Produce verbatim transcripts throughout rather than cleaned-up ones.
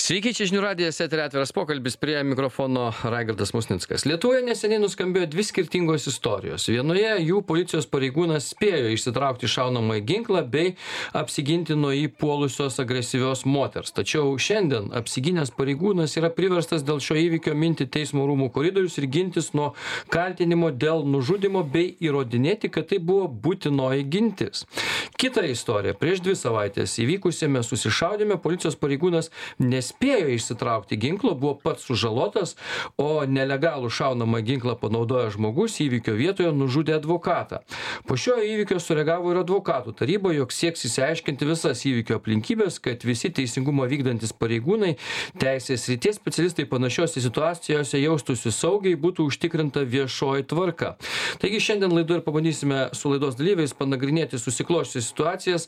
Sveiki, čia žinių radijas, eteryje atviras pokalbis, prie mikrofono Raigardas Musnickas. Lietuvoje neseniai nuskambėjo dvi skirtingos istorijos. Vienoje jų policijos pareigūnas spėjo išsitraukti šaunamąjį ginklą bei apsiginti nuo jį puolusios agresyvios moters. Tačiau šiandien apsiginęs pareigūnas yra priverstas dėl šio įvykio minti teismo rūmų koridorius ir gintis nuo kaltinimo dėl nužudimo bei įrodinėti, kad tai buvo būtinoji gintis. Kita istorija. Prieš dvi savaitės įvykusėme susišaudėme policijos pareigūnas nespėjo išsitraukti ginklo, buvo pats sužalotas, o nelegalų šaunamą ginklą panaudojęs žmogus įvykio vietoje nužudė advokatą. Po šio įvykio sureagavo ir advokatų taryba, jog sieks išsiaiškinti visas įvykio aplinkybės, kad visi teisingumą vykdantis pareigūnai, teisės srities specialistai panašiose situacijose jaustųsi saugiai, būtų užtikrinta viešoji tvarka. Taigi šiandien laidoje ir pabandysime su laidos dalyviais panagrinėti susiklosčiusias situacijas,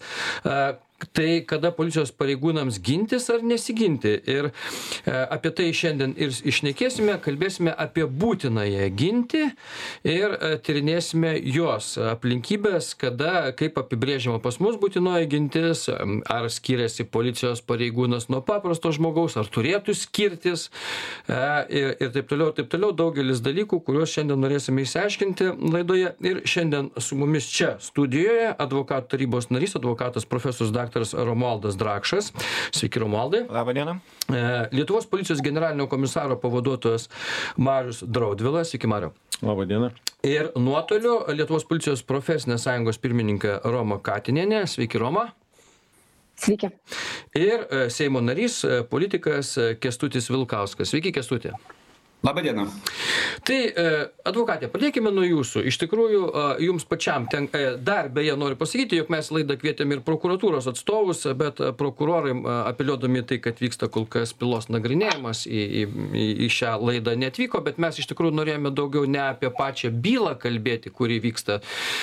tai kada policijos pareigūnams gintis ar nesiginti. Ir e, apie tai šiandien ir išnekėsime, kalbėsime apie būtinąją ginti ir e, tyrinėsime jos aplinkybės, kada, kaip apibrėžiama pas mus būtinoji gintis, ar skiriasi policijos pareigūnas nuo paprasto žmogaus, ar turėtų skirtis e, ir, ir taip toliau, ir taip toliau, daugelis dalykų, kuriuos šiandien norėsime išsiaiškinti laidoje. Ir šiandien su mumis čia studijoje advokatų tarybos narys, advokatas profesorius daktaras Romualdas Drakšas. Sveiki, Romualdai. Labą dieną. Lietuvos policijos generalinio komisaro pavaduotojas Marius Draudvilas. Sveiki, Mariau. Labą dieną. Ir nuotoliu Lietuvos policijos profesinės sąjungos pirmininkė Roma Katinienė. Sveiki, Roma. Sveiki. Ir Seimo narys, politikas Kęstutis Vilkauskas. Sveiki, Kęstuti. Labą dieną. Tai, advokatė, pradėkime nuo jūsų. Iš tikrųjų, jums pačiam ten, dar beje noriu pasakyti, jog mes laidą kvietėm ir prokuratūros atstovus, bet prokurorai, apeliuodami tai, kad vyksta kol kas bylos nagrinėjimas, į, į, į šią laidą neatvyko, bet mes iš tikrųjų norėjome daugiau ne apie pačią bylą kalbėti, kuri vyksta,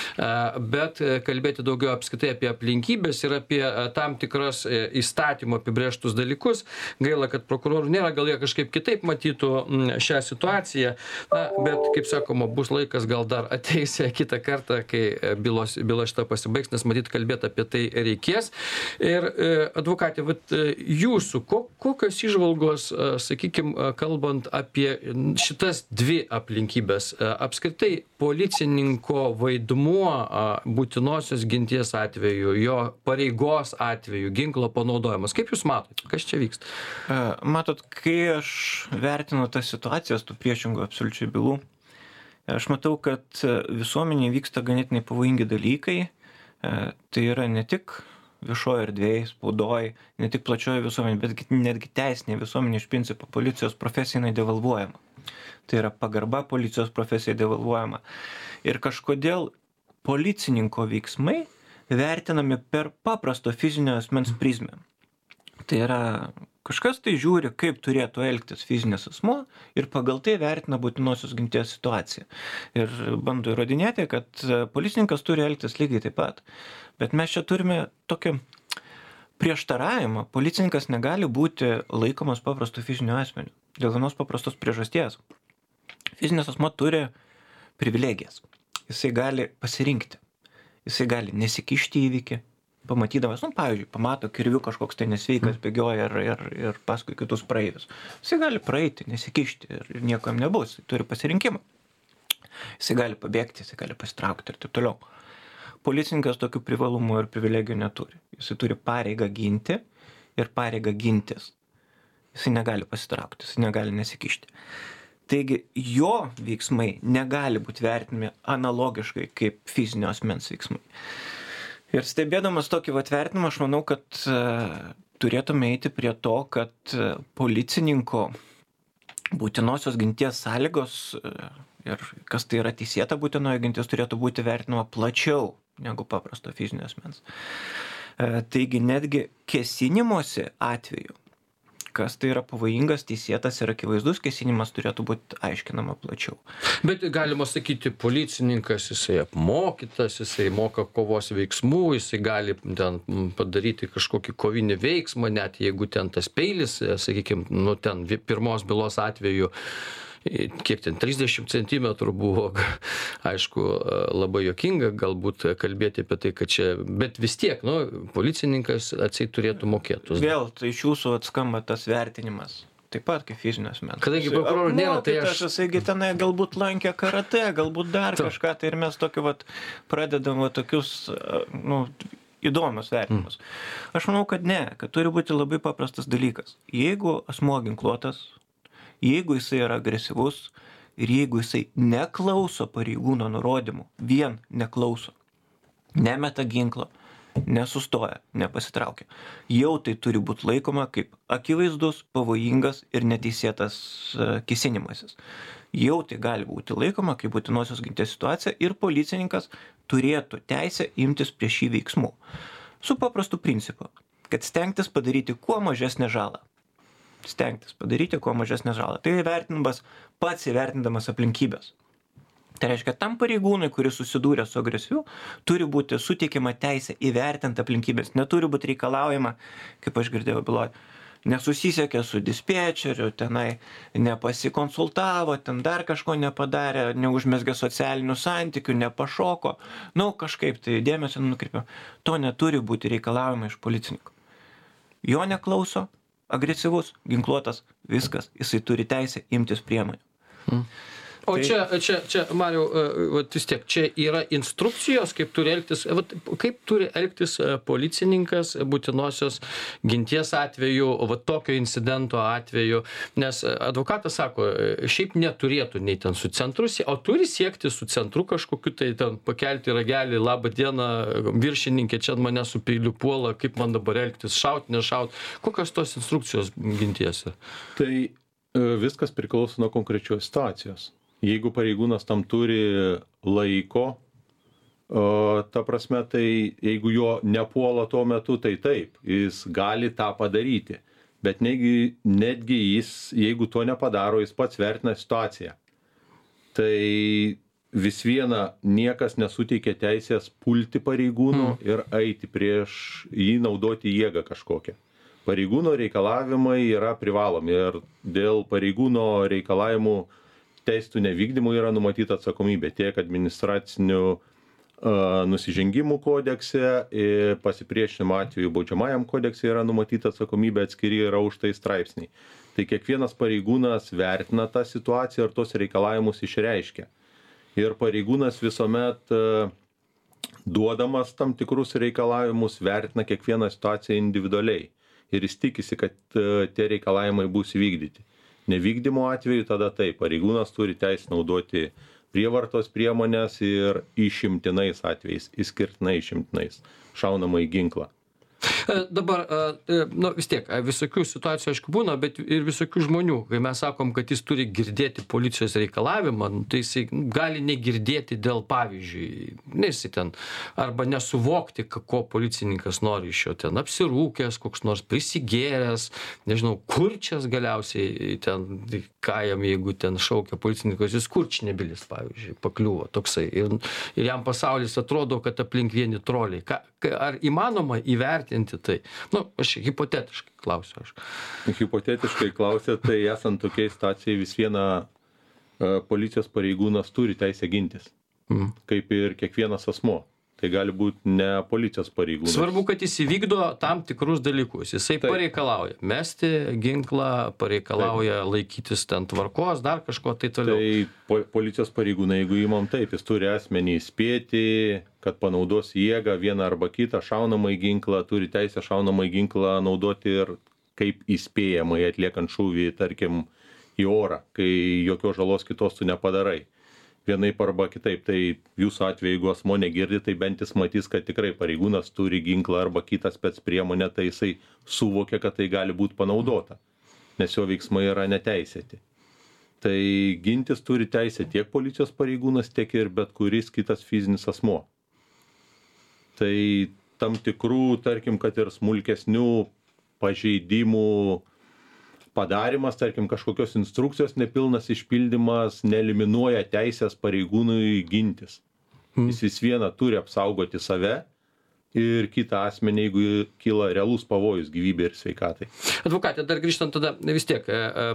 bet kalbėti daugiau apskritai apie aplinkybės ir apie tam tikras įstatymo apibrėžtus dalykus. Gaila, kad prokurorų nėra, gal jie kažkaip kitaip matytų šią situaciją, na, bet, kaip sakoma, bus laikas, gal dar ateis kitą kartą, kai bylos, byla šita pasibaigs, nes matyt, kalbėti apie tai reikės. Ir advokatė, vat, jūsų, ko, kokios įžvalgos, sakykime, kalbant apie šitas dvi aplinkybės, apskritai policininko vaidmuo būtinosios ginties atveju, jo pareigos atveju, ginklo panaudojimas, kaip jūs matote, kas čia vyksta? Matot, kai aš vertinu tą situaciją, tų priešingų absoliučiai bylų, aš matau, kad visuomenėje vyksta ganėtinai pavojingi dalykai. Tai yra ne tik viešoje erdvėje, spaudoje, ne tik plačioje visuomenėje, bet netgi teisinė visuomenė iš principo policijos profesija devalvuojama. Tai yra pagarba policijos profesija devalvuojama. Ir kažkodėl policininko veiksmai vertinami per paprasto fizinio asmens prizmę. Tai yra kažkas tai žiūri, kaip turėtų elgtis fizinis asmuo ir pagal tai vertina būtinosios ginties situaciją. Ir bando įrodinėti, kad policininkas turi elgtis lygiai taip pat. Bet mes čia turime tokį prieštaravimą. Policininkas negali būti laikomas paprastu fiziniu asmeniu. Dėl vienos paprastos priežasties. Fizinis asmuo turi privilegijas. Jisai gali pasirinkti. Jisai gali nesikišti įvykį. Pamatydamas, nu, pavyzdžiui, pamato kirviu kažkoks tai nesveikas bėgioja ir, ir, ir paskui kitus praeivius. Jisai gali praeiti, nesikišti ir, ir nieko jam nebus, jisai turi pasirinkimą. Jisai gali pabėgti, jisai gali pasitraukti ir taip toliau. Policininkas tokių privalumų ir privilegijų neturi. Jisai turi pareigą ginti ir pareigą gintis. Jisai negali pasitraukti, jisai negali nesikišti. Taigi jo veiksmai negali būti vertinami analogiškai kaip fizinio asmens veiksmai. Ir stebėdamas tokį vat vertinimą, aš manau, kad uh, turėtume eiti prie to, kad uh, policininko būtinosios ginties sąlygos uh, ir kas tai yra teisėta būtinoji gintis turėtų būti vertinama plačiau negu paprasto fizinio asmens. Uh, taigi netgi kėsinimosi atveju, kas tai yra pavojingas, teisėtas ir akivaizdus kėsinimas turėtų būti aiškinama plačiau. Bet galima sakyti, policininkas, jisai apmokytas, jisai moka kovos veiksmų, jisai gali ten padaryti kažkokį kovinį veiksmą, net jeigu ten tas peilis, sakykime, nu ten pirmos bylos atveju kiek ten, trisdešimt centimetrų buvo, aišku, labai juokinga galbūt kalbėti apie tai, kad čia, bet vis tiek, nu, policininkas atseit turėtų mokėtus. Vėl, tai iš jūsų atskamba tas vertinimas. Taip pat kaip fizinės menas. Kadangi prokurorų nėra, tai aš... Jisai tenai galbūt lankė karate, galbūt dar Ta. kažką, tai ir mes tokį vat pradedam vat tokius, nu, įdomius vertinimus. Mm. Aš manau, kad ne, kad turi būti labai paprastas dalykas. Jeigu asmuo ginkluotas, jeigu jisai yra agresyvus ir jeigu jisai neklauso pareigūno nurodymų, vien neklauso, nemeta ginklo, nesustoja, nepasitraukia. Jau tai turi būti laikoma kaip akivaizdus, pavojingas ir neteisėtas kėsinimasis. Jau tai gali būti laikoma kaip būtinosios ginties situacija ir policininkas turėtų teisę imtis prieš jį veiksmų. Su paprastu principu, kad stengtis padaryti kuo mažesnę žalą. Stengtis padaryti kuo mažesnę žalą. Tai įvertinamas pats įvertindamas aplinkybės. Tai reiškia, tam pareigūnui, kuris susidūrė su agresyviu, turi būti suteikiama teisė įvertinti aplinkybės. Neturi būti reikalaujama, kaip aš girdėjau byloje, nesusisiekė su dispečeriu, tenai nepasikonsultavo, ten dar kažko nepadarė, neužmesgė socialinių santykių, nepašoko. Nu, kažkaip tai dėmesio nukreipė. To neturi būti reikalaujama iš policininkų. Jo neklauso, agresyvus, ginkluotas, viskas. Jisai turi teisę imtis priemonių. Hmm. O čia, čia, čia, Mariau, vat vis tiek, čia yra instrukcijos, kaip turi elgtis, vat, kaip turi elgtis policininkas būtinosios ginties atveju, vat tokio incidento atveju, nes advokatas sako, šiaip neturėtų nei ten su centru, o turi siekti su centru kažkokiu, tai ten pakelti ragelį, labą dieną, viršininkė, čia mane su peiliu puola, kaip man dabar elgtis, šaut, nešaut, kokios tos instrukcijos ginties? Tai viskas priklauso nuo konkrečios situacijos. Jeigu pareigūnas tam turi laiko, ta prasme, tai jeigu jo nepuola tuo metu, tai taip, jis gali tą padaryti. Bet netgi, netgi jis, jeigu to nepadaro, jis pats vertina situaciją. Tai vis viena niekas nesuteikia teisės pulti pareigūnų mm. ir eiti prieš jį, naudoti jėgą kažkokią. Pareigūno reikalavimai yra privalomi ir dėl pareigūno reikalavimų teistų nevykdymų yra numatyta atsakomybė tiek administracinių uh, nusižengimų kodekse, pasipriešinimo atveju baudžiamajam kodekse yra numatyta atsakomybė, atskiri yra už tai straipsniai. Tai kiekvienas pareigūnas vertina tą situaciją ir tos reikalavimus išreiškia. Ir pareigūnas visuomet uh, duodamas tam tikrus reikalavimus vertina kiekvieną situaciją individualiai. Ir jis tikisi, kad uh, tie reikalavimai bus įvykdyti. Nevykdymo atveju tada taip, pareigūnas turi teisę naudoti prievartos priemonės ir išimtinais atvejais, išskirtinai išimtinais, šaunamąjį ginklą. Dabar, nu vis tiek, visokių situacijų aišku būna, bet ir visokių žmonių, kai mes sakom, kad jis turi girdėti policijos reikalavimą, tai jisai gali negirdėti dėl pavyzdžiui, nes jis ten, arba nesuvokti, ko policininkas nori iš jo ten, apsirūkęs, koks nors prisigėręs, nežinau, kurčias galiausiai ten, ką jam, jeigu ten šaukia policininkas, jis kurčnebilis, pavyzdžiui, pakliuvo toksai. Ir, ir jam pasaulis atrodo, kad aplink vieni troliai. Ka, ar įmanoma įvertinti tai? Nu, aš hipotetiškai klausiu. Aš. Hipotetiškai klausiu, tai esant tokiai situacijai vis viena uh, policijos pareigūnas turi teisę gintis. Mm. Kaip ir kiekvienas asmuo. Tai gali būti ne policijos pareigūnas. Svarbu, kad jis įvykdo tam tikrus dalykus. Jisai Taip. pareikalauja mesti ginklą, pareikalauja Taip. laikytis ten tvarkos, dar kažko tai toliau. Tai po, policijos pareigūnai, jeigu įmam taip, jis turi asmenį įspėti, kad panaudos jėgą vieną arba kitą šaunamąjį ginklą, turi teisę šaunamąjį ginklą naudoti ir kaip įspėjamai atliekant šūvį, tarkim, į orą, kai jokios žalos kitos tu nepadarai. Vienaip arba kitaip, tai jūsų atveju, jeigu asmo negirdi, tai bent jis matys, kad tikrai pareigūnas turi ginklą arba kitą spec priemonę, tai jisai suvokia, kad tai gali būti panaudota, nes jo veiksmai yra neteisėti. Tai gintis turi teisę tiek policijos pareigūnas, tiek ir bet kuris kitas fizinis asmuo. Tai tam tikrų, tarkim, kad ir smulkesnių pažeidimų padarimas, tarkim, kažkokios instrukcijos nepilnas išpildymas neeliminuoja teisės pareigūnui gintis. Hmm. Jis vis viena turi apsaugoti save, ir kitą asmenį, jeigu kyla realus pavojus gyvybei ir sveikatai. Advokatė, dar grįžtant tada vis tiek,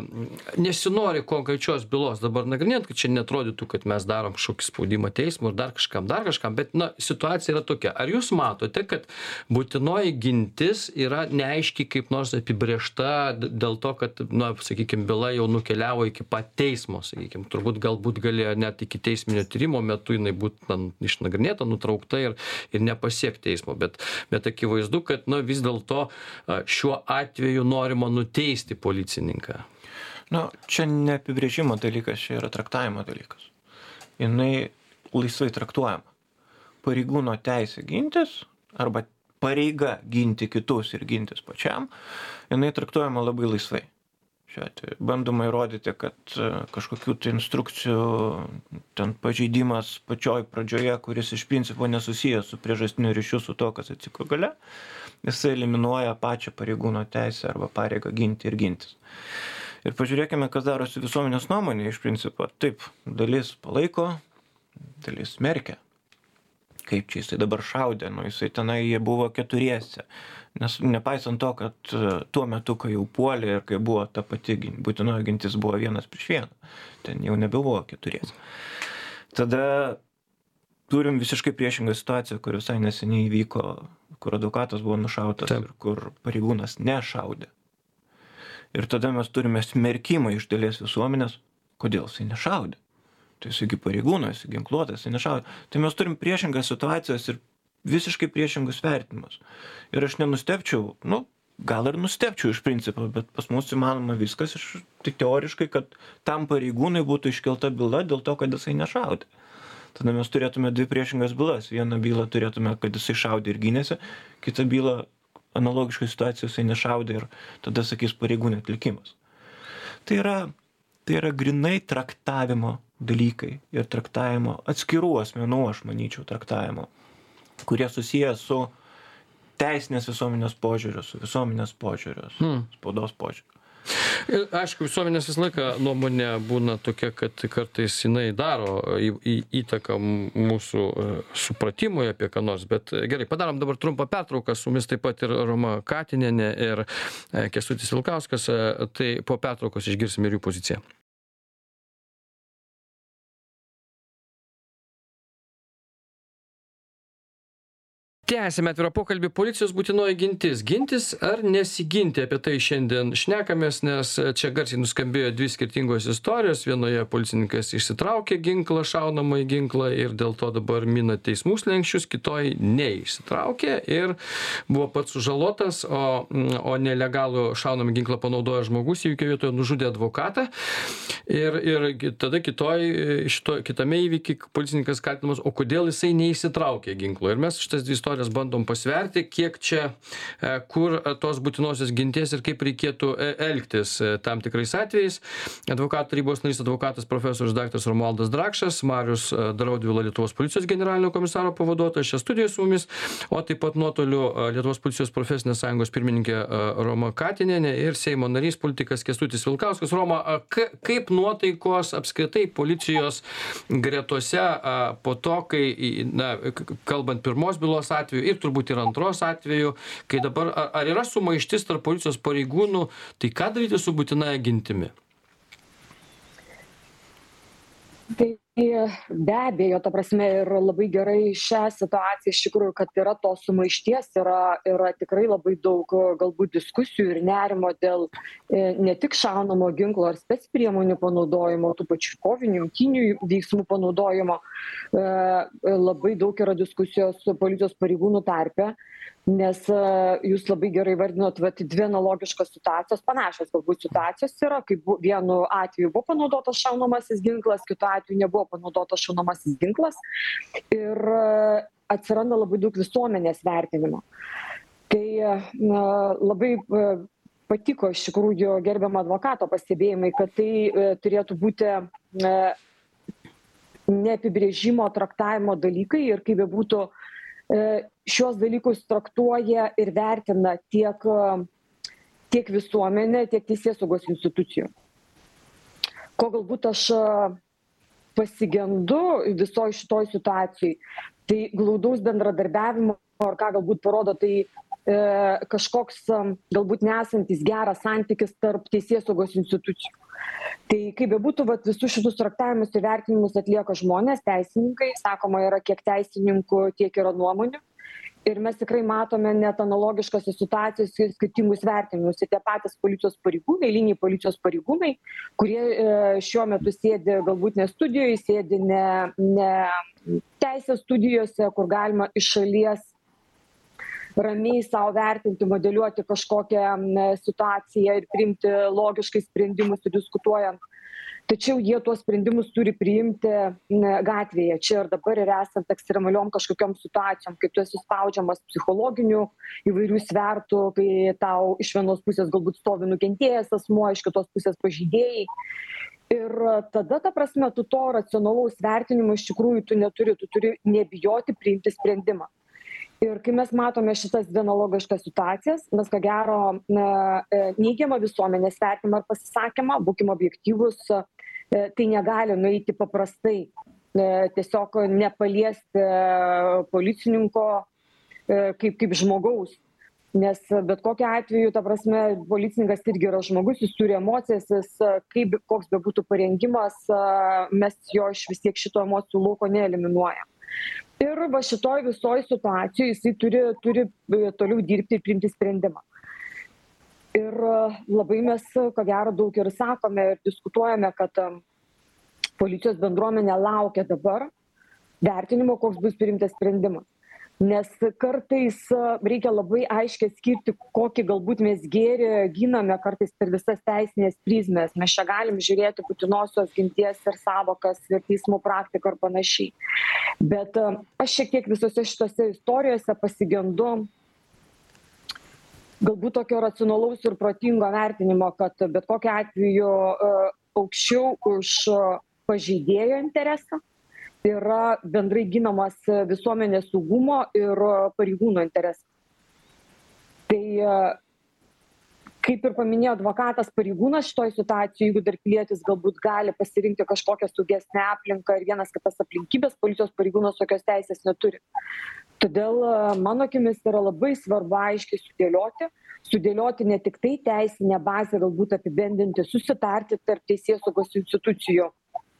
nesinori konkrečios bylos dabar nagrinėti, kad čia netrodytų, kad mes darom kažkokį spaudimą teismui ir dar kažkam, dar kažkam, bet na, situacija yra tokia. Ar jūs matote, kad būtinoji gintis yra neaiškiai kaip nors apibrėžta dėl to, kad, na, sakykime, byla jau nukeliavo iki pat teismo, sakykime, turbūt galbūt galėjo net iki teisminio tyrimo metu jinai būtų išnagrinėta, nutraukta ir, ir nepasiekti teismo. Bet, bet akivaizdu, kad na, vis dėlto šiuo atveju norima nuteisti policininką. Na, čia ne apibrėžimo dalykas, čia yra traktavimo dalykas. Jinai laisvai traktuojama. Pareigūno teisė gintis arba pareiga ginti kitus ir gintis pačiam, jinai traktuojama labai laisvai. Šiuo atveju bandoma įrodyti, kad kažkokių tai instrukcijų ten pažeidimas pačioj pradžioje, kuris iš principo nesusijęs su priežastiniu ryšiu su to, kas atsiko gale, jisai eliminuoja pačią pareigūno teisę arba pareigą ginti ir gintis. Ir pažiūrėkime, kas darosi visuomenės nuomonė iš principo. Taip, dalis palaiko, dalis smerkia. Kaip čia jisai dabar šaudė, nu jisai tenai jie buvo keturiese. Nes nepaisant to, kad tuo metu, kai jau puolė ir kai buvo ta pati būtinoji gintis buvo vienas prieš vieną, ten jau nebebuvo keturiese. Tada turim visiškai priešingą situaciją, kur visai neseniai įvyko, kur advokatas buvo nušautas Taip. Ir kur pareigūnas nešaudė. Ir tada mes turime smerkimą iš dalies visuomenės, kodėl jisai nešaudė. Tai jisai pareigūnas, ginkluotas, jisai nešaudė. Tai mes turim priešingas situacijas ir visiškai priešingus vertinimus. Ir aš nenustepčiau, nu, gal ir nustepčiau iš principo, bet pas mus įmanoma viskas, iš, tik teoriškai, kad tam pareigūnai būtų iškelta byla dėl to, kad jisai nešaudė. Tada mes turėtume dvi priešingas bylas. Vieną bylą turėtume, kad jisai šaudė ir gynėsi, kitą bylą analogiškai situacijos jisai nešaudė ir tada sakys pareigūnų atlikimas. Tai yra, tai yra grinai traktavimo dalykai ir traktavimo atskirų asmenų, aš manyčiau, traktavimo, kurie susiję su teisinės visuomenės požiūriu, su visuomenės požiūriu, su hmm. spaudos požiūriu. Ir, aišku, visuomenės visą laiką nuomonė būna tokia, kad kartais jinai daro į, į, įtaką mūsų supratimui apie ką nors, bet gerai, padarom dabar trumpą pertrauką, su mumis taip pat ir Roma Katinienė ir Kęstutis Vilkauskas, tai po pertraukos išgirsime ir jų poziciją. Tęsime atvirą pokalbį. Policijos būtinoji gintis. Gintis ar nesiginti? Apie tai šiandien šnekamės, nes čia garsiai nuskambėjo dvi skirtingos istorijos. Vienoje policininkas išsitraukė ginklą, šaunamąjį ginklą ir dėl to dabar mina teismų slenksčius, kitoj neišsitraukė ir buvo pats sužalotas, o, o nelegalų šaunamą ginklą panaudojo žmogus, įvykio vietoje nužudė advokatą. Ir, ir tada kitoj, šito, kitame įvykiai policininkas kaltinamas, o kodėl jisai neįsitraukė ginklo. Ir mes šitas dvi istorijas bandom pasverti, kiek čia, kur tos būtinosios ginties ir kaip reikėtų elgtis tam tikrais atvejais. Advokatų tarybos narys, advokatas profesorius daktaras Romualdas Drakšas, Marius Draudvila, Lietuvos policijos generalinio komisaro pavaduotojas, čia studijoje su mumis, o taip pat nuotoliu Lietuvos policijos profesinės sąjungos pirmininkė Roma Katinienė ir Seimo narys politikas Kęstutis Vilkauskas. Roma, kaip nuotaikos apskritai policijos gretose po to, kai, na, kalbant pirmos bylos atveju, ir turbūt ir antros atveju, kai dabar, ar, ar yra sumaištis tarp policijos pareigūnų, tai ką daryti su būtinaja gintimi? Tai be abejo, ta prasme, ir labai gerai šią situaciją iš tikrųjų, kad yra to sumaišties, yra, yra tikrai labai daug galbūt diskusijų ir nerimo dėl e, ne tik šaunamo ginklo ar spec priemonių panaudojimo, tų pačių kovinių imtynių veiksmų panaudojimo. E, labai daug yra diskusijos su policijos pareigūnų tarpe, nes e, jūs labai gerai vardinot, vat, dvi analogiškos situacijos, panašios galbūt situacijos yra, kaip bu, vienu atveju buvo panaudotas šaunamasis ginklas, kitu atveju nebuvo panaudotas šaunamasis ginklas ir e, atsiranda labai daug visuomenės vertinimo. Tai na, labai e, patiko iš tikrųjų gerbiamo advokato pastebėjimai, kad tai e, turėtų būti e, neapibrėžimo traktavimo dalykai ir kaip bebūtų šios dalykus traktuoja ir vertina tiek, tiek visuomenė, tiek teisėsaugos institucijų. Ko galbūt aš pasigendu visoje šitoj situacijai, tai glaudaus bendradarbiavimo ar ką galbūt parodo, tai e, kažkoks galbūt nesantis geras santykis tarp teisėsaugos institucijų. Tai kaip bebūtų, vat, visus šitus traktavimus ir vertinimus atlieka žmonės, teisininkai, sakoma, yra kiek teisininkų, tiek yra nuomonių. Ir mes tikrai matome net analogiškose situacijose skirtingus vertinimus. Ir tie patys policijos pareigūnai, eiliniai policijos pareigūnai, kurie e, šiuo metu sėdi galbūt ne studijoje, sėdi ne, ne teisės studijose, kur galima iš šalies ramiai savo vertinti, modeliuoti kažkokią situaciją ir priimti logiškai sprendimus ir diskutuojant. Tačiau jie tuos sprendimus turi priimti gatvėje, čia ir dabar ir esant ekstremaliom kažkokiom situacijom, kai tu esi spaudžiamas psichologinių įvairių svertų, kai tau iš vienos pusės galbūt stovi nukentėjęs asmuo, iš kitos pusės pažeidėjai. Ir tada, ta prasme, tu to racionalaus vertinimo iš tikrųjų tu neturi, tu turi nebijoti priimti sprendimą. Ir kai mes matome šitas dvi analogiškas situacijas, mes ko gero neigiamą visuomenės vertinimą ar pasisakymą, būkim objektyvus, tai negali nueiti paprastai, tiesiog nepaliesti policininko kaip, kaip žmogaus. Nes bet kokiu atveju, ta prasme, policininkas irgi yra žmogus, jis turi emocijas, jis, kaip, koks bebūtų parengimas, mes jo iš vis tiek šito emocijų lauko neeliminuojam. Ir va šitoj visoj situacijoje jisai turi, turi toliau dirbti ir priimti sprendimą. Ir labai mes, ko gero, daug ir sakome ir diskutuojame, kad policijos bendruomenė laukia dabar vertinimo, koks bus priimtas sprendimas. Nes kartais reikia labai aiškiai skirti, kokį galbūt mes gėrį giname kartais per visas teisinės prizmės. Mes čia galim žiūrėti būtinosios ginties ir savokas ir teismų praktiką ir panašiai. Bet aš šiek tiek visose šitose istorijose pasigendu galbūt tokio racionalaus ir protingo vertinimo, kad bet kokiu atveju aukščiau už pažeidėjo interesą yra bendrai ginamas visuomenės saugumo ir pareigūno interesas. Tai, kaip ir paminėjo advokatas, pareigūnas šitoj situacijoje, jeigu dar pilietis galbūt gali pasirinkti kažkokią saugesnę aplinką ir vienas kitas aplinkybės, policijos pareigūnas tokios teisės neturi. Todėl mano akimis yra labai svarbu aiškiai sudėlioti, sudėlioti ne tik tai teisinę bazę, galbūt apibendinti, susitarti tarp teisėsaugos institucijų,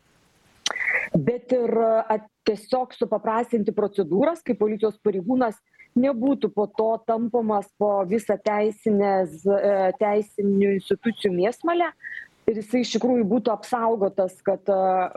bet ir tiesiog supaprastinti procedūras, kai policijos pareigūnas nebūtų po to tampamas po visą teisinės, teisinių institucijų mėsmalę ir jisai iš tikrųjų būtų apsaugotas, kad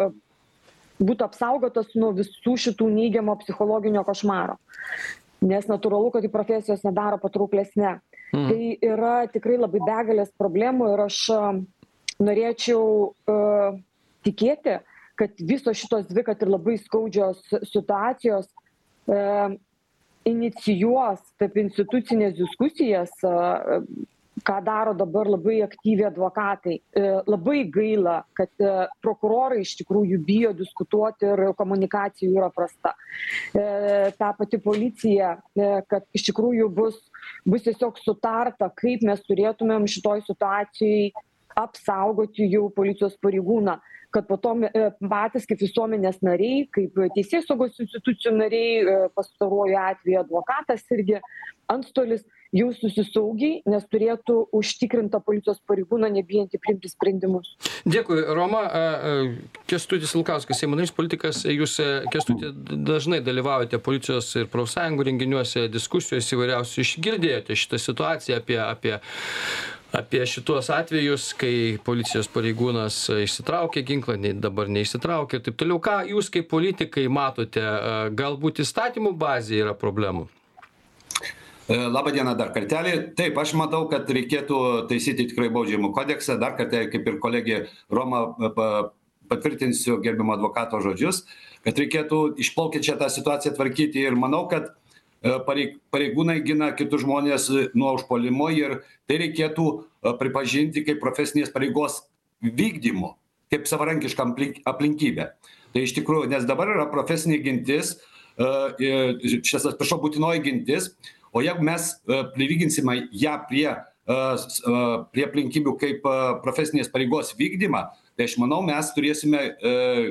būtų apsaugotas nuo visų šitų neigiamo psichologinio košmaro. Nes natūralu, kad į profesijos nedaro patrauklesnė. Mm. Tai yra tikrai labai begalės problemų ir aš norėčiau uh, tikėti, kad visos šitos dvi, kad ir labai skaudžios situacijos e, inicijuos tarp institucinės diskusijas, e, ką daro dabar labai aktyviai advokatai. E, labai gaila, kad e, prokurorai iš tikrųjų bijo diskutuoti ir komunikacijų yra prasta. E, ta pati policija, e, kad iš tikrųjų bus, bus tiesiog sutarta, kaip mes turėtumėm šitoj situacijai apsaugoti jau policijos pareigūną, kad po to patys kaip visuomenės nariai, kaip teisėsaugos institucijų nariai, pastaruoju atveju advokatas irgi, antstolis, jaustųsi saugiai, nes turėtų užtikrintą policijos pareigūną nebijantį priimti sprendimus. Dėkui, Roma. Kęstutis Vilkauskas, Seimo narys, politikas. Jūs, Kęstuti, dažnai dalyvaujate policijos ir profsąjungų renginiuose, diskusijose įvairiausių. Išgirdėjote šitą situaciją apie, apie apie šitos atvejus, kai policijos pareigūnas išsitraukė ginklą, nei dabar neišsitraukė ir taip toliau. Ką jūs kaip politikai matote? Galbūt įstatymų bazėje yra problemų? Labą dieną dar kartelį. Taip, aš matau, kad reikėtų taisyti tikrai baudžiamų kodeksą. Dar kartą, kaip ir kolegė Roma, patvirtinsiu gerbimo advokato žodžius, kad reikėtų išplaukiančią tą situaciją tvarkyti ir manau, kad pareigūnai gina kitus žmonės nuo užpuolimo ir tai reikėtų pripažinti kaip profesinės pareigos vykdymo, kaip savarankišką aplinkybę. Tai iš tikrųjų, nes dabar yra profesinė gintis, šias, prašau, būtinoji gintis, o jeigu mes prilyginsime ją prie, prie aplinkybių kaip profesinės pareigos vykdymą, tai aš manau, mes turėsime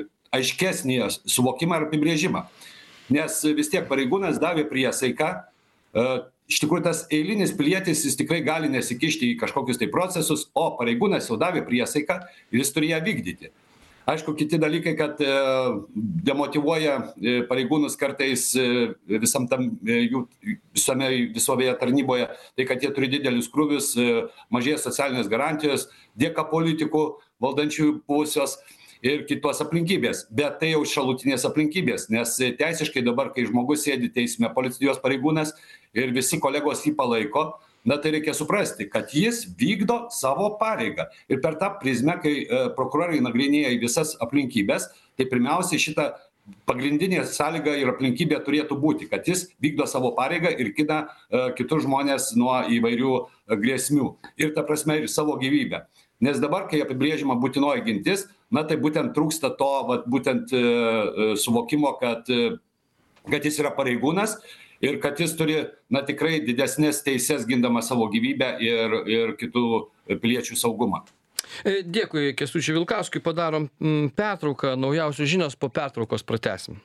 aiškesnį suvokimą ir apibrėžimą. Nes vis tiek pareigūnas davė priesaiką iš tikrųjų tas eilinis pilietis, jis tikrai gali nesikišti į kažkokius tai procesus, o pareigūnas jau davė priesaiką ir jis turi ją vykdyti. Aišku, kiti dalykai, kad demotyvuoja pareigūnus kartais visam tam jų visame visoje tarnyboje, tai kad jie turi didelius krūvius, mažėja socialinės garantijos, dėka politikų valdančiųjų buvusios ir kitos aplinkybės. Bet tai jau šalutinės aplinkybės, nes teisiškai dabar, kai žmogus sėdi teisme, policijos pareigūnas ir visi kolegos jį palaiko, na tai reikia suprasti, kad jis vykdo savo pareigą. Ir per tą prizmę, kai prokurorai nagrinėja visas aplinkybės, tai pirmiausiai šita pagrindinė sąlyga ir aplinkybė turėtų būti, kad jis vykdo savo pareigą ir gina kitus žmonės nuo įvairių grėsmių. Ir ta prasme ir savo gyvybę. Nes dabar, kai apibrėžima būtinoji gintis, na tai būtent trūksta to, vat, būtent suvokimo, kad, kad jis yra pareigūnas, ir kad jis turi, na, tikrai didesnės teises gindamas savo gyvybę ir, ir kitų piliečių saugumą. Dėkui Kęstučiui Vilkauskui, padarom pertrauką, naujausios žinios, po pertraukos pratęsim.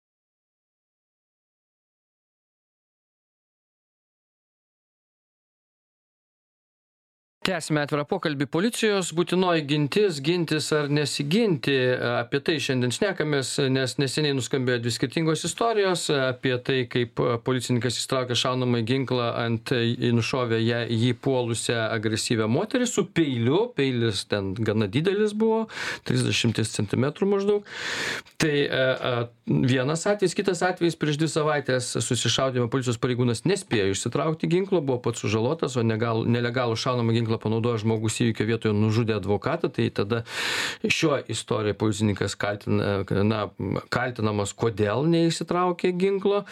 Tęsime atvirą pokalbį. Policijos būtinoji gintis, gintis ar nesiginti. Apie tai šiandien šnekamės, nes neseniai nuskambėjo dvi skirtingos istorijos. Apie tai, kaip policininkas įstraukė šaunamąjį ginklą ant nušovė ją, jį puolusią agresyvią moterį su peiliu. Peilis ten gana didelis buvo, trisdešimt centimetrų maždaug. Tai vienas atvejis, kitas atvejis prieš dvi savaitės susišaudėme policijos pareigūnas nespėjo išsitraukti ginklo, buvo pats sužalotas, o negal, nelegalų šaunamą ginklą panaudojo žmogus įvykio vietoje, nužudė advokatą, tai tada šiuo istorijoje policininkas kaltina, na, kaltinamas, kodėl neįsitraukė ginklo.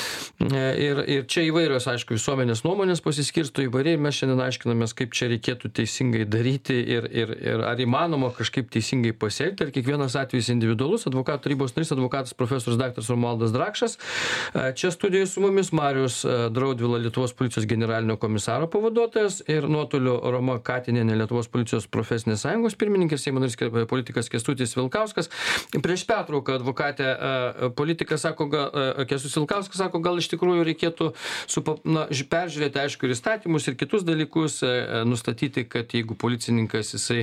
Ir, ir čia įvairios, aišku, visuomenės nuomonės pasiskirsto įvairiai, mes šiandien aiškinamės, kaip čia reikėtų teisingai daryti ir, ir, ir ar įmanoma kažkaip teisingai pasielgti, ir kiekvienas atvejis individualus. Advokatų tarybos narys, advokatas profesorius daktaras Romualdas Drakšas. Čia studijoje su mumis Marius Draudvila, Lietuvos policijos generalinio komisaro pavaduotojas, ir nuotoliu Roma Katinienė, Lietuvos policijos profesinės sąjungos pirmininkė, Seimo narys politikas Kęstutis Vilkauskas. Prieš pertrauką advokatė politikas sako, Kęstutis Vilkauskas sako, gal iš tikrųjų reikėtų su, na, peržiūrėti, aišku, ir įstatymus, ir kitus dalykus, nustatyti, kad jeigu policininkas jisai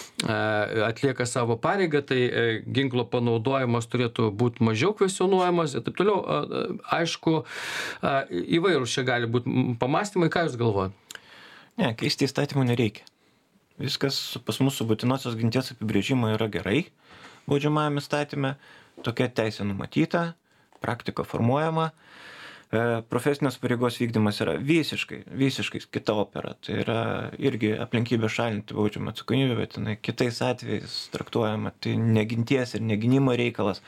atlieka savo pareigą, tai ginklo panaudojimas turėtų būti mažiau kvestionuojamas ir taip toliau. Aišku, įvairūs čia gali būti pamąstymai, ką jūs galvojate? Ne, keisti įstatymų nereikia. Viskas pas mūsų būtinosios ginties apibrėžimo yra gerai. Baudžiamajame įstatyme tokia teisė numatyta, praktika formuojama. E, profesinės pareigos vykdymas yra visiškai, visiškai kita opera. Tai yra irgi aplinkybė šalinti baudžiamą atsakomybę, bet jinai kitais atvejais traktuojama. Tai neginties ir neginimo reikalas.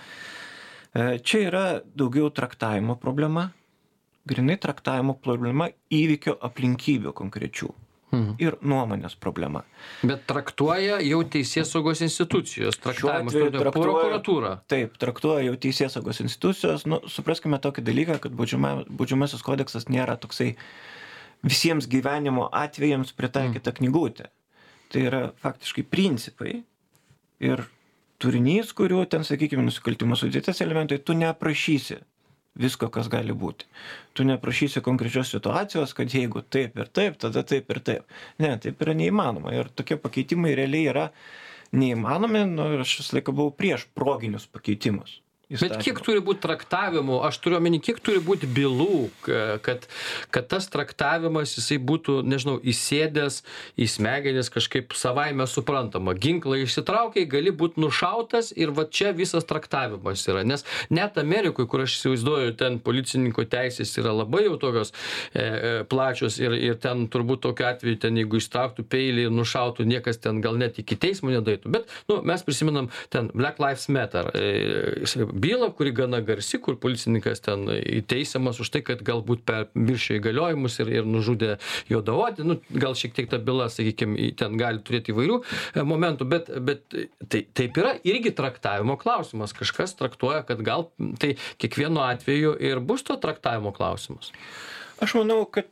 E, čia yra daugiau traktavimo problema. Grinai traktavimo problema įvykio aplinkybių konkrečių mhm. ir nuomonės problema. Bet traktuoja jau teisėsaugos institucijos, traktavimus traktuoja prokuratūra. Taip, traktuoja jau teisėsaugos institucijos. Nu, supraskime tokį dalyką, kad baudžiama, baudžiamasis kodeksas nėra toksai visiems gyvenimo atvejams pritaikyta mhm. knygutė. Tai yra faktiškai principai ir turinys, kuriuo ten, sakykime, nusikaltimo sudėties elementai, tu neaprašysi visko, kas gali būti. Tu neprašysi konkrečios situacijos, kad jeigu taip ir taip, tada taip ir taip. Ne, taip yra neįmanoma. Ir tokie pakeitimai realiai yra neįmanomi, nu, ir aš visą laiką buvau prieš proginius pakeitimus. Bet kiek turi būti traktavimų, aš turiu omeny, kiek turi būti bylų, kad, kad tas traktavimas jisai būtų, nežinau, įsėdęs į smegenis kažkaip savaime suprantama. Ginklą išsitraukiai, gali būti nušautas ir va čia visas traktavimas yra. Nes net Amerikoje, kur aš įsivaizduoju, ten policininko teisės yra labai jau tokios e, plačios ir, ir ten turbūt tokiu atveju, ten jeigu ištrauktų peilį ir nušautų, niekas ten gal net iki teismo nedaitų. Bet nu, mes prisimenam ten Black Lives Matter e, bylą, kuri gana garsi, kur policininkas ten įteisiamas už tai, kad galbūt per viršijo įgaliojimus ir, ir nužudė juodaodį. Nu, gal šiek tiek ta byla, sakykime, ten gali turėti įvairių momentų, bet, bet tai, taip yra irgi traktavimo klausimas. Kažkas traktuoja, kad gal tai kiekvienu atveju ir bus to traktavimo klausimas. Aš manau, kad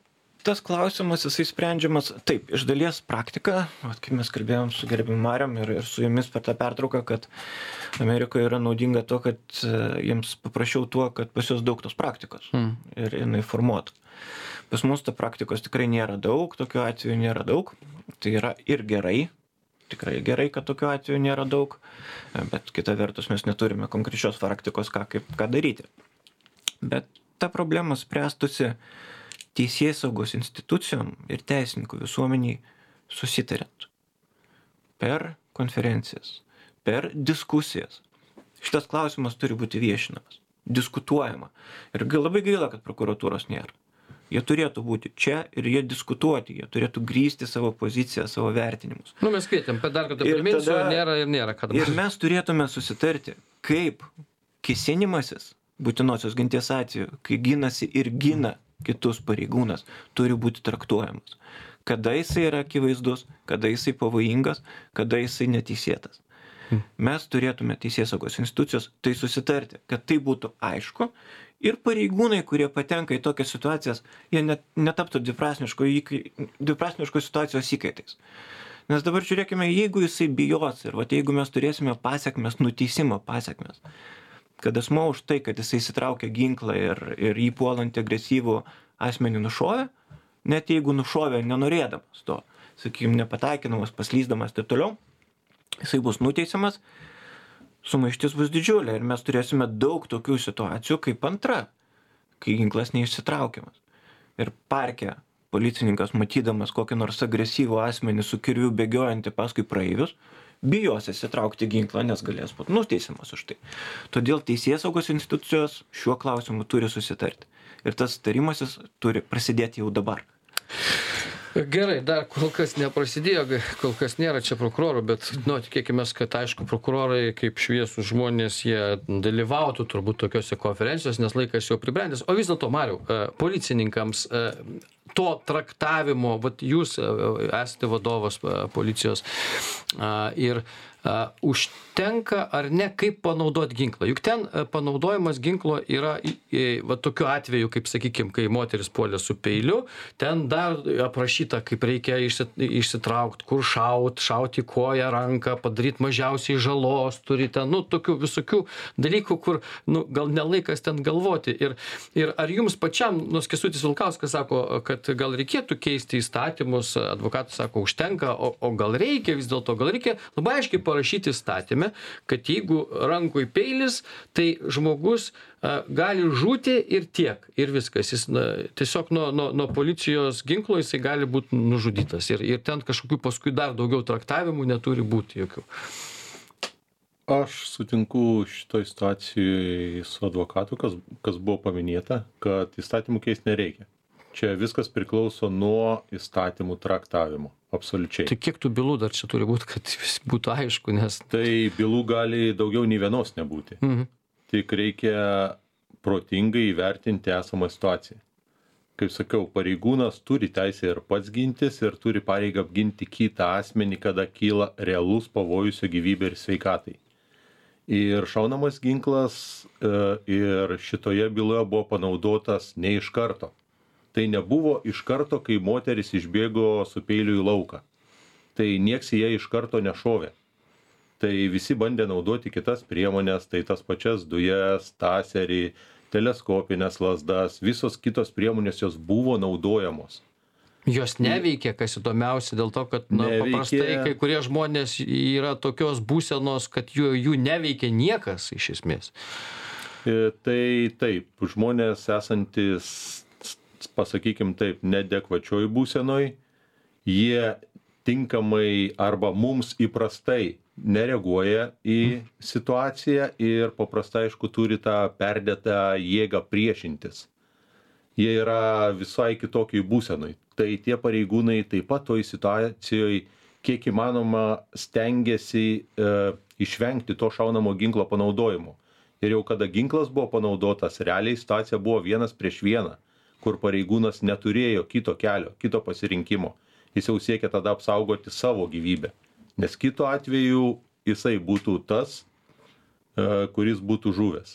tas klausimas, jisai sprendžiamas, taip, iš dalies praktika, vat, kaip mes kalbėjom su gerbimu Marium ir, ir su jumis per tą pertrauką, kad Amerikoje yra naudinga to, kad jiems paprašiau tuo, kad pas juos daug tos praktikos mm. ir jinai formuotų. Pas mus ta praktikos tikrai nėra daug, tokiu atveju nėra daug, tai yra ir gerai, tikrai gerai, kad tokiu atveju nėra daug, bet kita vertus mes neturime konkrečios praktikos, ką, kaip, ką daryti. Bet ta problema spręstusi teisėsaugos institucijom ir teisininkų visuomeniai susitariant per konferencijas, per diskusijas. Šitas klausimas turi būti viešinamas, diskutuojama. Ir labai gaila, kad prokuratūros nėra. Jie turėtų būti čia ir jie diskutuoti, jie turėtų grįsti savo poziciją, savo vertinimus. Nu, mes kvietėm, bet dar kartą priminsiu, nėra ir nėra. Kada... Ir mes turėtume susitarti, kaip kėsinimasis būtinosios ginties atveju, kai ginasi ir gina kitus pareigūnas, turi būti traktuojamas. Kada jisai yra akivaizdus, kada jisai pavojingas, kada jisai neteisėtas. Mes turėtume teisėsaugos institucijos tai susitarti, kad tai būtų aišku ir pareigūnai, kurie patenka į tokias situacijas, jie net, netaptų dviprasmiškos situacijos įkaitais. Nes dabar žiūrėkime, jeigu jisai bijos ir vat, jeigu mes turėsime pasiekmes, nuteisimo pasiekmes, kad asmuo už tai, kad jisai įsitraukia ginklą ir, ir jį puolantį agresyvų asmenį nušovė, net jeigu nušovė nenorėdamas to, sakykime, nepataikinamas, paslysdamas ir taip toliau, jisai bus nuteisiamas, sumaištis bus didžiulė ir mes turėsime daug tokių situacijų kaip antra, kai ginklas neišsitraukiamas. Ir parke policininkas, matydamas kokį nors agresyvų asmenį su kirviu bėgiojantį paskui praeivius, bijos įsitraukti ginklą, nes galės būt nuteisiamas už tai. Todėl teisėsaugos institucijos šiuo klausimu turi susitarti. Ir tas tarimasis turi prasidėti jau dabar. Gerai, dar kol kas neprasidėjo, kol kas nėra čia prokurorų, bet, nu, tikėkime, kad, aišku, prokurorai kaip šviesūs žmonės, jie dalyvautų turbūt tokiuose konferencijos, nes laikas jau pribrendęs. O vis dėlto, Mariau, policininkams to traktavimo, vat jūs esate vadovas policijos ir Uh, užtenka ar ne, kaip panaudoti ginklą. Juk ten uh, panaudojimas ginklo yra į, į, va, tokiu atveju, kaip sakykime, kai moteris puolė su peiliu, ten dar aprašyta, kaip reikia išsit, išsitraukti, kur šaut, šauti koją, ranką, padaryti mažiausiai žalos, turi ten, nu, tokių visokių dalykų, kur, nu, gal nelaikas ten galvoti. Ir, ir ar jums pačiam, nors Kęstutis Vilkauskas sako, kad gal reikėtų keisti įstatymus, advokatas sako, užtenka, o, o gal reikia vis dėlto, gal reikia labai aiškiai parašyti įstatymę, kad jeigu rankoj peilis, tai žmogus a, gali žūti ir tiek, ir viskas. Jis na, tiesiog nuo, nuo, nuo policijos ginklo jisai gali būti nužudytas. Ir, ir ten kažkokių paskui dar daugiau traktavimų neturi būti jokių. Aš sutinku šitoj situacijoje su advokatu, kas, kas buvo paminėta, kad įstatymų keisti nereikia. Čia viskas priklauso nuo įstatymų traktavimo. Absoliučiai. Tai kiek tų bylų dar čia turi būti, kad būtų aišku, nes... Tai bylų gali daugiau nei vienos nebūti. Mhm. Tik reikia protingai įvertinti esamą situaciją. Kaip sakiau, pareigūnas turi teisę ir pats gintis ir turi pareigą apginti kitą asmenį, kada kyla realus pavojus jo gyvybei ir sveikatai. Ir šaunamas ginklas ir šitoje byloje buvo panaudotas ne iš karto. Tai nebuvo iš karto, kai moteris išbėgo su peiliu į lauką. Tai nieks jie iš karto nešovė. Tai visi bandė naudoti kitas priemonės, tai tas pačias dujas, taserį, teleskopinės lazdas, visos kitos priemonės jos buvo naudojamos. Jos neveikia, kas įdomiausia, dėl to, kad na, paprastai kai kurie žmonės yra tokios būsenos, kad jų, jų neveikia niekas iš esmės. E, tai taip, žmonės esantis, pasakykim taip, neadekvačioj būsenoj, jie tinkamai arba mums įprastai nereaguoja į situaciją ir paprastai, aišku, turi tą perdėtą jėgą priešintis. Jie yra visai kitokiai būsenoj. Tai tie pareigūnai taip pat toj situacijoje kiek įmanoma stengiasi e, išvengti to šaunamo ginklo panaudojimo. Ir jau kada ginklas buvo panaudotas, realiai situacija buvo vienas prieš vieną, kur pareigūnas neturėjo kito kelio, kito pasirinkimo. Jis jau siekia tada apsaugoti savo gyvybę. Nes kito atveju jisai būtų tas, kuris būtų žuvęs.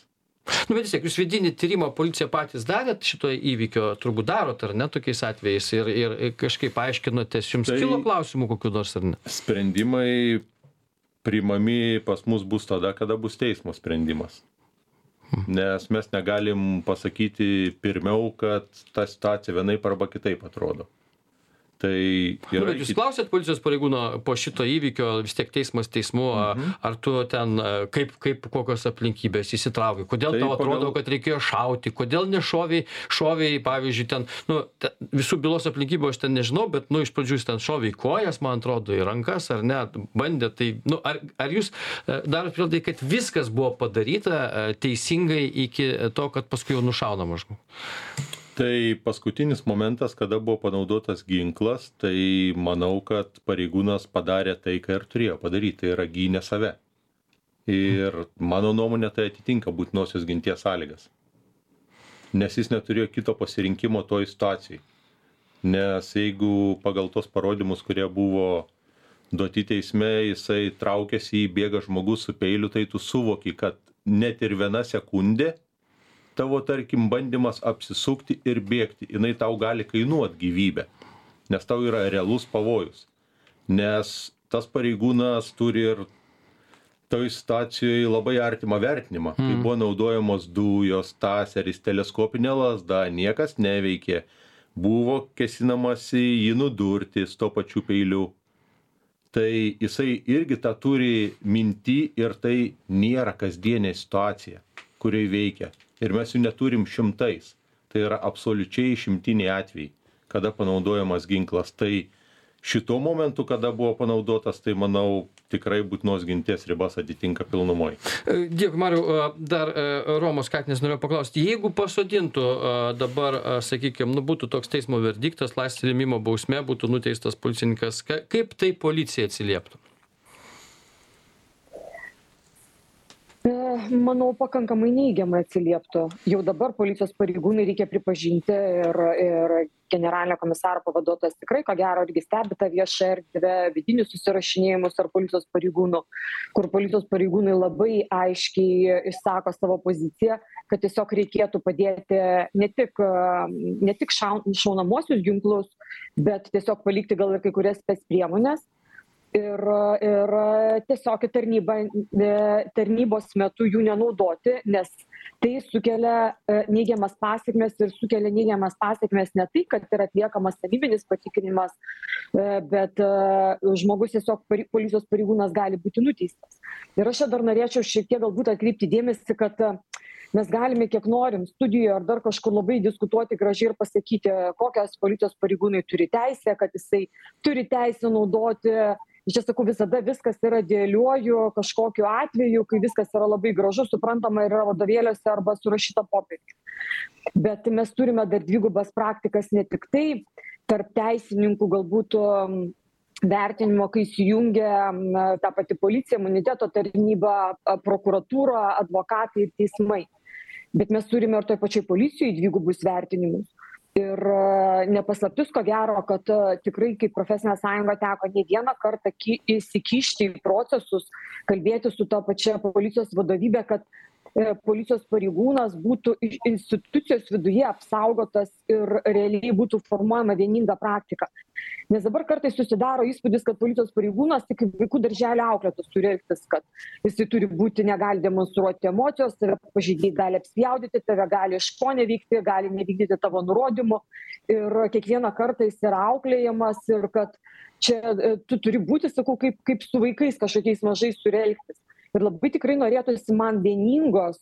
Nu, bet vis tiek, jūs vidinį tyrimą policija patys darėt šito įvykio, turbūt darot, ar ne, tokiais atvejais, ir, ir kažkaip aiškinotės, jums Tai kilo klausimų kokių nors, ar ne? Sprendimai priimami pas mus bus tada, kada bus teismo sprendimas. Nes mes negalim pasakyti pirmiau, kad ta situacija vienaip arba kitaip atrodo. Tai Nu, yra bet jūs klausėt policijos pareigūno po šito įvykio, vis tiek teismas teismu, Mhm. ar tu ten, a, kaip, kaip kokios aplinkybės įsitraukė, kodėl Tai tau atrodo, pagal- kad reikėjo šauti, kodėl nešoviai, šoviai, pavyzdžiui, ten, nu, te, visų bylos aplinkybių aš ten nežinau, bet, nu, iš pradžių jis ten šoviai kojas, man atrodo, į rankas, ar ne, bandė, tai, nu, ar, ar jūs e, darot prielaidą, kad viskas buvo padaryta e, teisingai iki to, kad paskui jau nušaunama žmogus? Tai paskutinis momentas, kada buvo panaudotas ginklas, tai manau, kad pareigūnas padarė tai, ką ir turėjo padaryti, tai yra gynė save. Ir mano nuomonė tai atitinka būtinosios ginties sąlygas. Nes jis neturėjo kito pasirinkimo toj situacijai. Nes jeigu pagal tos parodymus, kurie buvo duoti teisme, jisai traukėsi, įbėga žmogus su peiliu, tai tu suvoki, kad net ir viena sekundė tavo, tarkim, bandymas apsisukti ir bėgti, jinai tau gali kainuoti gyvybę, nes tau yra realus pavojus. Nes tas pareigūnas turi ir toj situacijoje labai artimą vertinimą. Mm. Kai buvo naudojamos dujos, taseris, teleskopinė lazda, niekas neveikė. Buvo kesinamasi jį nudurti su to pačiu peiliu. Tai jisai irgi tą turi minty ir tai nėra kasdienė situacija, kuriai veikia. Ir mes jų neturim šimtais. Tai yra absoliučiai išimtiniai atvejai, kada panaudojamas ginklas. Tai šituo momentu, kada buvo panaudotas, tai manau, tikrai būtinos ginties ribas atitinka pilnumoj. Dėkui, Mariau. Dar Romos Katinas norėjo paklausti, jeigu pasodintų dabar, sakykime, nu, būtų toks teismo verdiktas, laisvės atėmimo bausmė, būtų nuteistas policininkas, kaip tai policija atsilieptų? Manau, pakankamai neigiamai atsilieptų. Jau dabar policijos pareigūnai, reikia pripažinti, ir, ir generalinio komisaro pavaduotojas tikrai, ko gero, irgi stebi tą viešą erdvę, vidinius susirašinėjimus ar policijos pareigūnų, kur policijos pareigūnai labai aiškiai išsako savo poziciją, kad tiesiog reikėtų padėti ne tik, ne tik šaunamosius ginklus, bet tiesiog palikti gal ir kai kurias spec priemonės. Ir, ir tiesiog tarnyba, tarnybos metu jų nenaudoti, nes tai sukelia neigiamas pasekmes ir sukelia neigiamas pasekmes ne tai, kad yra atliekamas tarnybinis patikrinimas, bet žmogus tiesiog policijos pareigūnas gali būti nuteistas. Ir aš čia dar norėčiau šiek tiek galbūt atkreipti dėmesį, kad mes galime kiek norim studijoje ar dar kažkur labai diskutuoti gražiai ir pasakyti, kokias policijos pareigūnai turi teisę, kad jisai turi teisę naudoti. Čia sakau, visada viskas yra idealiuoju kažkokiu atveju, kai viskas yra labai gražu, suprantama, yra vadovėliuose arba surašyta popieriuje. Bet mes turime dar dvigubas praktikas ne tik tai tarp teisininkų galbūt vertinimo, kai įsijungia ta pati policija, imuniteto tarnyba, prokuratūra, advokatai ir teismai. Bet mes turime ir toj pačiai policijoje dvigubus vertinimus. Ir nepaslaptis, ko gero, kad tikrai kaip profesinė sąjunga teko ne vieną kartą įsikišti į procesus, kalbėti su to pačia policijos vadovybė, kad policijos pareigūnas būtų iš institucijos viduje apsaugotas ir realiai būtų formuojama vieninga praktika. Nes dabar kartais susidaro įspūdis, kad policijos pareigūnas tik kaip vaikų darželio auklėtas turi elgtis, kad jisai turi būti, negali demonstruoti emocijos, tave pažeidėjai gali apspjaudyti, tave gali iškonevykti, gali nevykdyti tavo nurodymų ir kiekvieną kartą jis yra auklėjamas ir kad čia tu turi būti, sakau, kaip, kaip su vaikais kažkokiais mažais turi elgtis. Ir labai tikrai norėtųsi man vieningos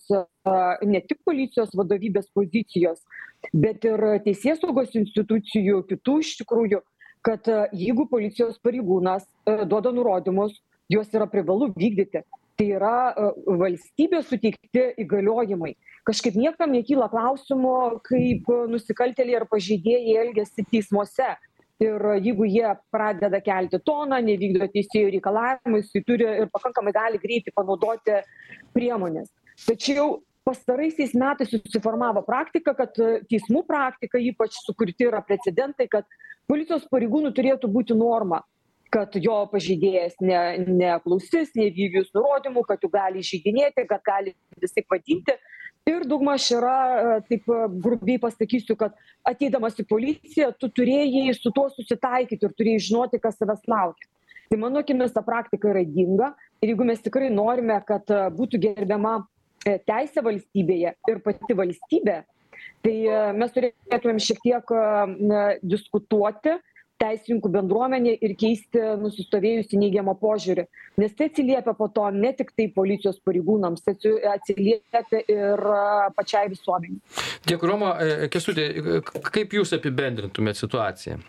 ne tik policijos vadovybės pozicijos, bet ir teisėsaugos institucijų, kitų iš tikrųjų, kad jeigu policijos pareigūnas duoda nurodymus, juos yra privalu vykdyti. Tai yra valstybės suteikti įgaliojimai. Kažkaip niekam nekyla klausimų, kaip nusikaltėliai ar pažeidėjai elgiasi teismuose. Ir jeigu jie pradeda kelti toną, nevykdo teisėjų reikalavimus, tai turi ir pakankamai gali greitai panaudoti priemonės. Tačiau pastaraisiais metais susiformavo praktika, kad teismų praktika, ypač sukurti yra precedentai, kad policijos pareigūnų turėtų būti norma, kad jo pažeidėjas ne, neklausys, nevykdys nurodymų, kad jų gali įžeidinėti, kad gali visai vadinti. ir daugmaž yra, taip grubiai pasakysiu, kad ateidamas į policiją, tu turėjai su tuo susitaikyti ir turėjai žinoti, kas savęs laukia. Tai mano akimis ta praktika yra ydinga ir jeigu mes tikrai norime, kad būtų gerbiama teisė valstybėje ir pati valstybė, tai mes turėtumėm šiek tiek diskutuoti teisininkų bendruomenė ir keisti nusistovėjusį neigiamą požiūrį. Nes tai atsiliepia po to ne tik tai policijos pareigūnams, tai atsiliepia ir pačiai visuomeniai. Dėkui, Roma. Kęstuti, kaip jūs apibendrintumėte situaciją?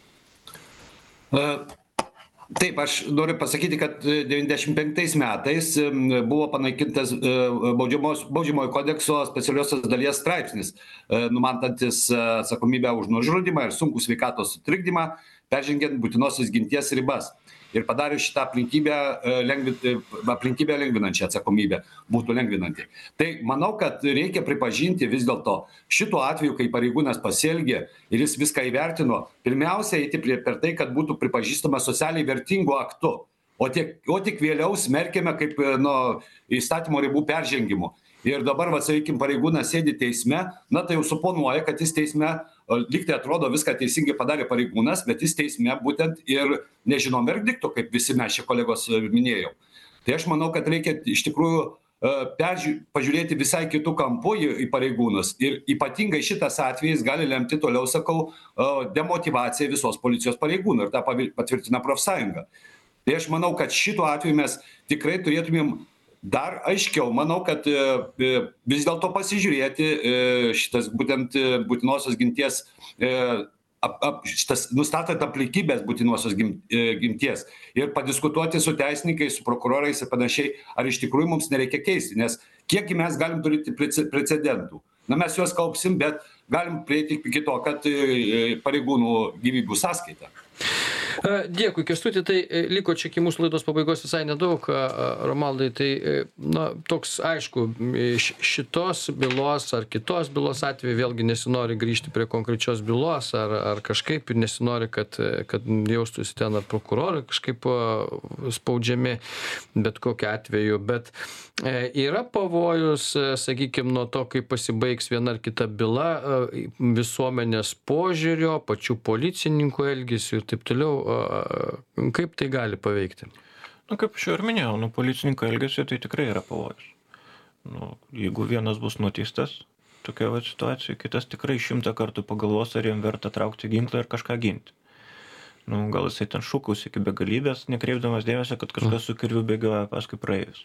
Uh. Taip, aš noriu pasakyti, kad devyniasdešimt penktais metais buvo panaikintas baudžiamojo kodekso specialiosios dalies straipsnis, numatantis atsakomybę už nužudymą ir sunkų sveikatos sutrikdymą, peržengiant būtinosios ginties ribas. Ir padarė šitą aplinkybę, aplinkybę lengvinančią atsakomybę, būtų lengvinanti. Tai manau, kad reikia pripažinti vis dėlto šituo atveju, kai pareigūnas pasielgė ir jis viską įvertino, pirmiausia eiti per tai, kad būtų pripažįstama socialiai vertingu aktu, o tik, o tik vėliau smerkėme kaip nu, įstatymo ribų peržengimu. Ir dabar, va, sakykime, pareigūnas sėdi teisme, na tai jau suponuoja, kad jis teisme, lyg tai atrodo viską teisingai padarė pareigūnas, bet jis teisme būtent ir nežinom verdikto, kaip visi mes čia kolegos minėjau. Tai aš manau, kad reikia iš tikrųjų perži... pažiūrėti visai kitų kampų į, į pareigūnus. Ir ypatingai šitas atvejis gali lemti, toliau sakau, demotyvaciją visos policijos pareigūnų ir tą patvirtina profsąjunga. Tai aš manau, kad šituo atveju mes tikrai turėtumėm dar aiškiau, manau, kad vis dėlto pasižiūrėti šitas būtent būtinosios ginties, ap, ap, šitas nustatant aplinkybės būtinosios ginties ir padiskutuoti su teisininkais, su prokurorais ir panašiai, ar iš tikrųjų mums nereikia keisti, nes kiek mes galim turėti precedentų. Na, mes juos kaupsim, bet galim prieiti iki to, kad pareigūnų gyvybių sąskaita. Dėkui, Kęstuti, tai liko čia iki mūsų laidos pabaigos visai nedaug, Romaldai, tai na, toks aišku, šitos bylos ar kitos bylos atveju vėlgi nesinori grįžti prie konkrečios bylos ar, ar kažkaip ir nesinori, kad, kad jaustųsi ten ar prokurorai kažkaip spaudžiami bet kokiu atveju, bet yra pavojus, sakykime, nuo to, kaip pasibaigs viena ar kita byla, visuomenės požiūrio, pačių policininkų elgesių ir taip toliau. Kaip tai gali paveikti? Na, kaip aš jau ir minėjau, nu, policininko elgesio tai tikrai yra pavojus. Nu, jeigu vienas bus nuteistas, tokia va situacija, kitas tikrai šimtą kartų pagalvos, ar jam verta traukti ginklą ir kažką ginti. Nu, gal jisai ten šūkaus iki begalybės, nekreipdamas dėmesio, kad kažkas su kirviu bėgioja paskui praeivius.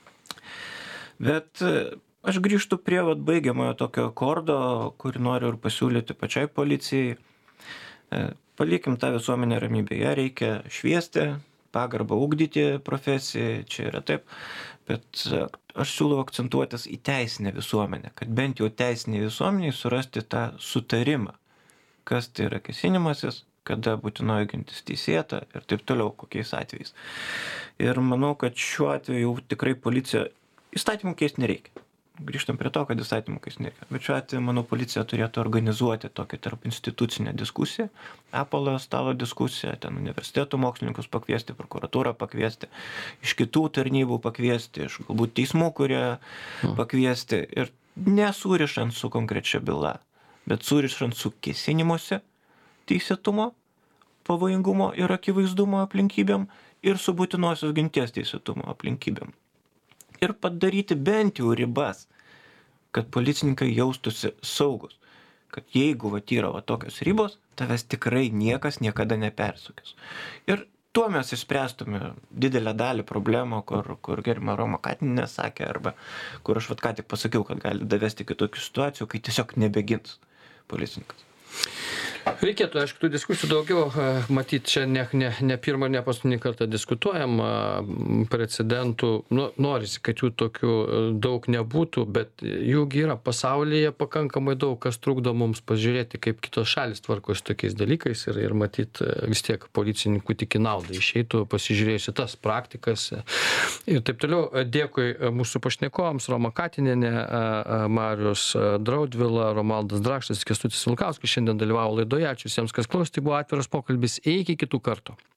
Bet aš grįžtu prie vat, baigiamojo tokio akordo, kurį noriu ir pasiūlyti pačiai policijai. Palikim tą visuomenę ramybėje, reikia šviesti, pagarbą ugdyti profesijai, čia yra taip, bet aš siūlau akcentuotis į teisinę visuomenę, kad bent jau teisiniai visuomeniai surasti tą sutarimą, kas tai yra kėsinimasis, kada būtinoji gintis teisėta ir taip toliau, kokiais atvejais. Ir manau, kad šiuo atveju tikrai policija įstatymų keisti nereikia. Grįžtam prie to, kad įstatymų keisti nereikia. Bet šiuo atveju, manau, policija turėtų organizuoti tokią tarp institucinę diskusiją, Apolo stalo diskusiją, ten universitetų mokslininkus pakviesti, prokuratūrą pakviesti, iš kitų tarnybų pakviesti, iš galbūt teismų, kurie pakviesti ir nesurišant su konkrečia byla, bet surišant su kėsinimuose teisėtumo, pavojingumo ir akivaizdumo aplinkybėm ir su būtinosios ginties teisėtumo aplinkybėm. Ir padaryti bent jau ribas, kad policininkai jaustųsi saugus, kad jeigu vat yra va tokios ribos, tavęs tikrai niekas niekada nepersukės. Ir tuo mes išspręstume didelę dalį problemų, kur, kur gerima Roma Katininė sakė, arba kur aš vat ką tik pasakiau, kad gali davesti kitokių situacijų, kai tiesiog nebegins policininkas. Reikėtų, aišku, tų diskusijų daugiau, matyt, čia ne, ne, ne pirmą, ne paskutinį kartą diskutuojam, precedentų, nu, norisi, kad jų tokių daug nebūtų, bet jųgi yra pasaulyje pakankamai daug, kas trukdo mums pažiūrėti, kaip kitos šalis tvarkosi tokiais dalykais ir, ir matyt, vis tiek policininkų tik į naudą išeitų, pasižiūrėjusi tas praktikas ir taip toliau. Dėkui mūsų pašnekovams, Roma Katinienė, Marius Draudvila, Romaldas Drakšas, Kęstutis Vilkauskas šiandien dalyvavo laidoje. Ačiū visiems, kas klausėte, buvo atviras pokalbis, iki kitų kartų.